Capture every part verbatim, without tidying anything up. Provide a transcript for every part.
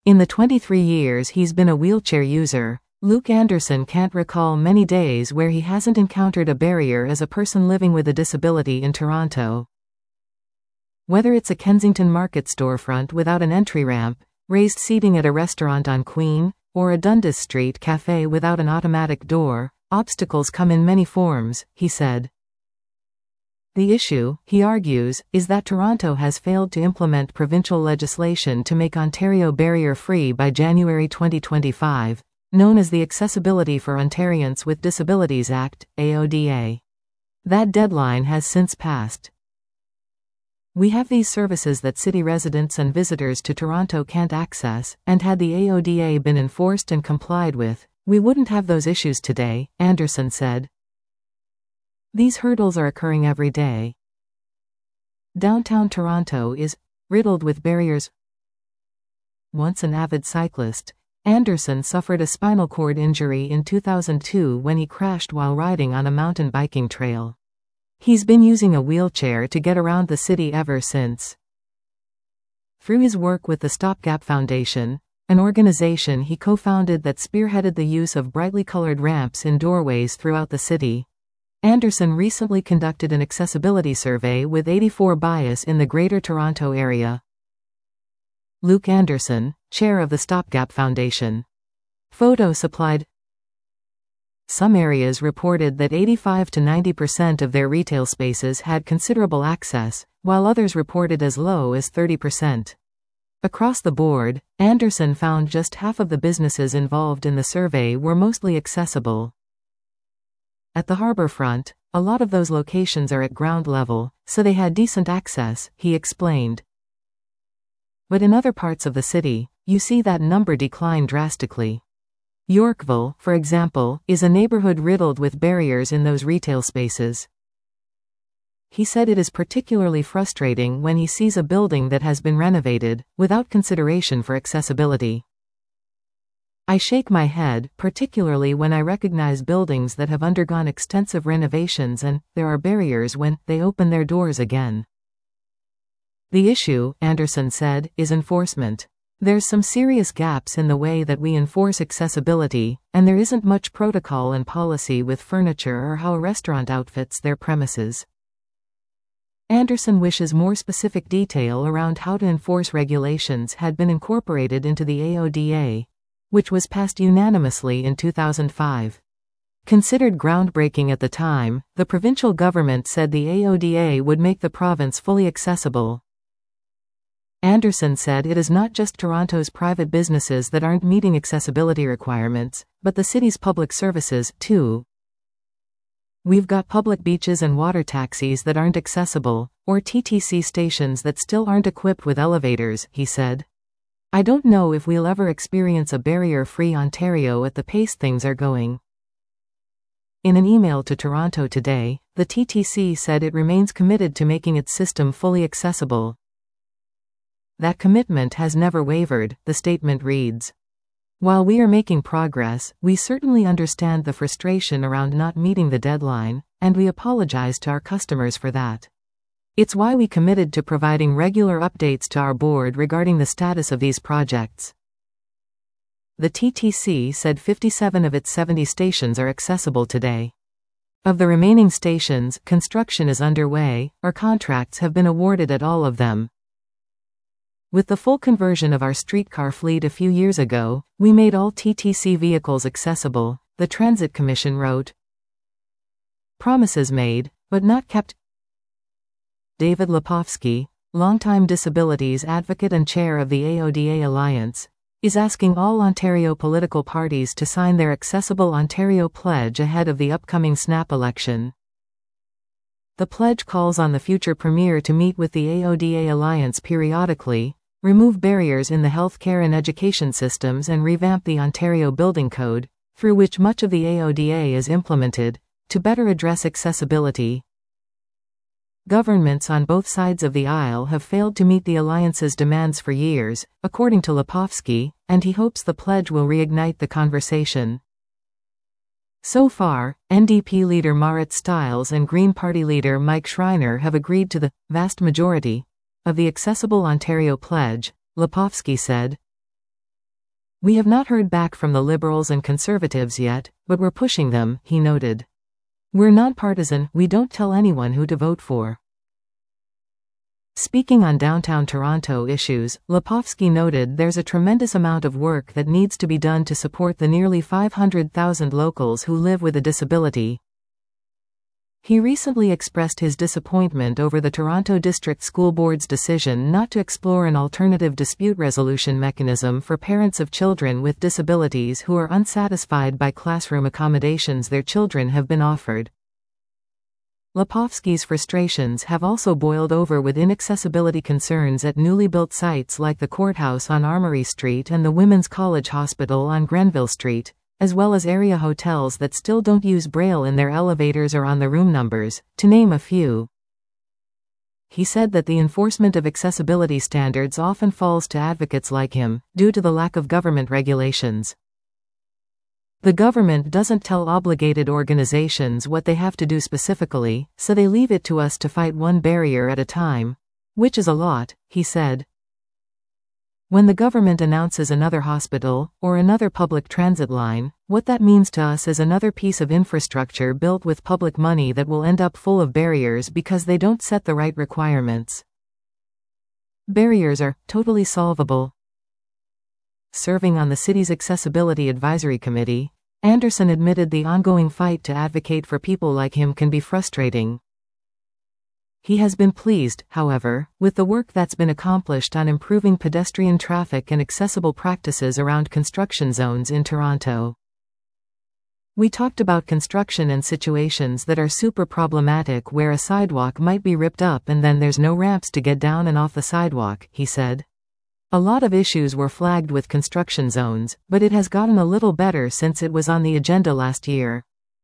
In the twenty-three years he's been a wheelchair user, Luke Anderson can't recall many days where he hasn't encountered a barrier as a person living with a disability in Toronto. Whether it's a Kensington Market storefront without an entry ramp, raised seating at a restaurant on Queen, or a Dundas Street cafe without an automatic door, obstacles come in many forms, he said. The issue, he argues, is that Toronto has failed to implement provincial legislation to make Ontario barrier-free by January twenty twenty-five, known as the Accessibility for Ontarians with Disabilities Act, A O D A. That deadline has since passed. We have these services that city residents and visitors to Toronto can't access, and had the A O D A been enforced and complied with, we wouldn't have those issues today, Anderson said. These hurdles are occurring every day. Downtown Toronto is riddled with barriers. Once an avid cyclist, Anderson suffered a spinal cord injury in two thousand two when he crashed while riding on a mountain biking trail. He's been using a wheelchair to get around the city ever since. Through his work with the Stopgap Foundation, an organization he co-founded that spearheaded the use of brightly colored ramps in doorways throughout the city, Anderson recently conducted an accessibility survey with eighty-four bias in the Greater Toronto Area. Luke Anderson, chair of the Stopgap Foundation. Photo supplied. Some areas reported that eighty-five to ninety percent of their retail spaces had considerable access, while others reported as low as thirty percent. Across the board, Anderson found just half of the businesses involved in the survey were mostly accessible. At the harborfront, a lot of those locations are at ground level, so they had decent access, he explained. But in other parts of the city, you see that number decline drastically. Yorkville, for example, is a neighborhood riddled with barriers in those retail spaces. He said it is particularly frustrating when he sees a building that has been renovated, without consideration for accessibility. I shake my head, particularly when I recognize buildings that have undergone extensive renovations and there are barriers when they open their doors again. The issue, Anderson said, is enforcement. There's some serious gaps in the way that we enforce accessibility, and there isn't much protocol and policy with furniture or how a restaurant outfits their premises. Anderson wishes more specific detail around how to enforce regulations had been incorporated into the A O D A, which was passed unanimously in two thousand five. Considered groundbreaking at the time, the provincial government said the A O D A would make the province fully accessible. Anderson said it is not just Toronto's private businesses that aren't meeting accessibility requirements, but the city's public services, too. We've got public beaches and water taxis that aren't accessible, or T T C stations that still aren't equipped with elevators, he said. I don't know if we'll ever experience a barrier-free Ontario at the pace things are going. In an email to Toronto Today, the T T C said it remains committed to making its system fully accessible. That commitment has never wavered, the statement reads. While we are making progress, we certainly understand the frustration around not meeting the deadline, and we apologize to our customers for that. It's why we committed to providing regular updates to our board regarding the status of these projects. The T T C said fifty-seven of its seventy stations are accessible today. Of the remaining stations, construction is underway, or contracts have been awarded at all of them. With the full conversion of our streetcar fleet a few years ago, we made all T T C vehicles accessible, the Transit Commission wrote. Promises made, but not kept. David Lepofsky, longtime disabilities advocate and chair of the A O D A Alliance, is asking all Ontario political parties to sign their Accessible Ontario Pledge ahead of the upcoming snap election. The pledge calls on the future Premier to meet with the A O D A Alliance periodically, remove barriers in the healthcare and education systems and revamp the Ontario Building Code, through which much of the A O D A is implemented, to better address accessibility. Governments on both sides of the aisle have failed to meet the Alliance's demands for years, according to Lepofsky, and he hopes the pledge will reignite the conversation. So far, N D P leader Marit Stiles and Green Party leader Mike Schreiner have agreed to the vast majority of the Accessible Ontario Pledge, Lepofsky said. We have not heard back from the Liberals and Conservatives yet, but we're pushing them, he noted. We're non-partisan, we don't tell anyone who to vote for. Speaking on downtown Toronto issues, Lepofsky noted there's a tremendous amount of work that needs to be done to support the nearly five hundred thousand locals who live with a disability. He recently expressed his disappointment over the Toronto District School Board's decision not to explore an alternative dispute resolution mechanism for parents of children with disabilities who are unsatisfied by classroom accommodations their children have been offered. Lepofsky's frustrations have also boiled over with inaccessibility concerns at newly built sites like the courthouse on Armory Street and the Women's College Hospital on Grenville Street, as well as area hotels that still don't use Braille in their elevators or on the room numbers, to name a few. He said that the enforcement of accessibility standards often falls to advocates like him, due to the lack of government regulations. The government doesn't tell obligated organizations what they have to do specifically, so they leave it to us to fight one barrier at a time. Which is a lot, he said. When the government announces another hospital, or another public transit line, what that means to us is another piece of infrastructure built with public money that will end up full of barriers because they don't set the right requirements. Barriers are totally solvable. Serving on the city's Accessibility Advisory Committee, Anderson admitted the ongoing fight to advocate for people like him can be frustrating. He has been pleased, however, with the work that's been accomplished on improving pedestrian traffic and accessible practices around construction zones in Toronto. We talked about construction and situations that are super problematic where a sidewalk might be ripped up and then there's no ramps to get down and off the sidewalk, he said. A lot of issues were flagged with construction zones, but it has gotten a little better since it was on the agenda last year.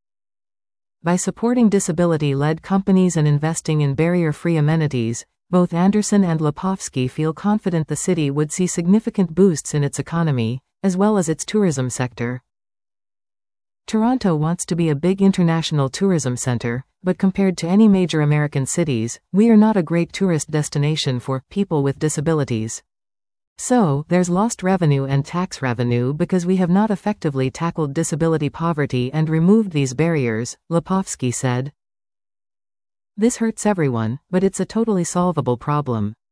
By supporting disability-led companies and investing in barrier-free amenities, both Anderson and Lepofsky feel confident the city would see significant boosts in its economy, as well as its tourism sector. Toronto wants to be a big international tourism center, but compared to any major American cities, we are not a great tourist destination for people with disabilities. So, there's lost revenue and tax revenue because we have not effectively tackled disability poverty and removed these barriers, Lepofsky said. This hurts everyone, but it's a totally solvable problem.